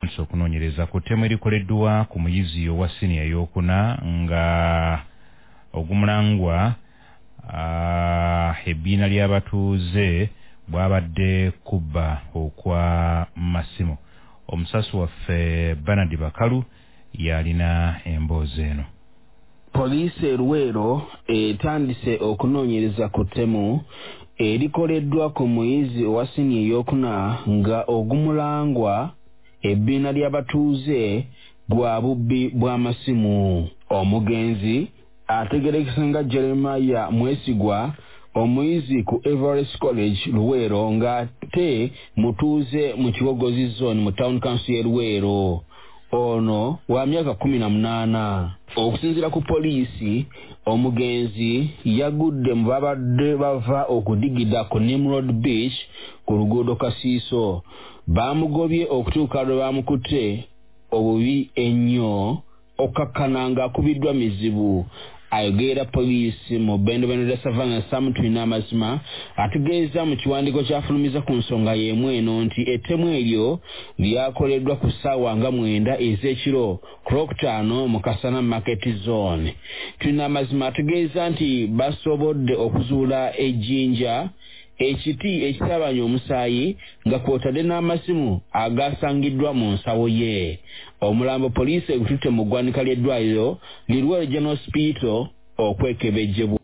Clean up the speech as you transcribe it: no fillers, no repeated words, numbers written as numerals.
batandise okunoonyereza ku ttemu erikoleddwa ku muyizi owa siniya ey'okuna nga ogumulangwa ebbiina ly'abatuuze bwabadde kubba okwa masimu. Omusasi waffe Bernard Bakalu yalina emboozi eno. Poliisi e Luweero etandise okunoonyereza ku ttemu erikoleddwa ku muyizi owa siniya ey'okuna nga ogumulangwa ebbiina ly'abatuuze gwa bubbi bw'amasimu. Omugenzi ategerekese nga Jeremiah Mwesigwa, omuyizi ku Everest College Luweero ng'ate mutuuze mu Kibogozi Zone mu Town Council y'e Luweero. Ono wa myaka 18. Okusinziira ku poliisi, omugenzi yagudde mu babadde bava okudigida ku Nimrod Beach ku luguudo Kasiiso. Baamugobye okutuuka lwe baamukutte obubi ennyo okkakkana ng'akubiddwa mizibu. Ayogera poliisi mu Bendobendo Savannah Sam Twina Mazima ategeeza mu kiwandiiko ky'afulumiza ku nsonga y'emu eno nti ettemu eryo lyakoleddwa ku ssaawa nga 9 ez'ekiro ku Lwokutaano mu Kasana Market Zone. Twina Mazima ategeeza nti basobodde okuzuula ejjinja, ekiti ekitabanya omusaayi nga kwotadde n'amasimu agasangiddwa mu nsawo ye. Omulambo poliisi egututte mu ggwanika ly'eddwaliro Lirwe General Hospital okwekebejjebwa.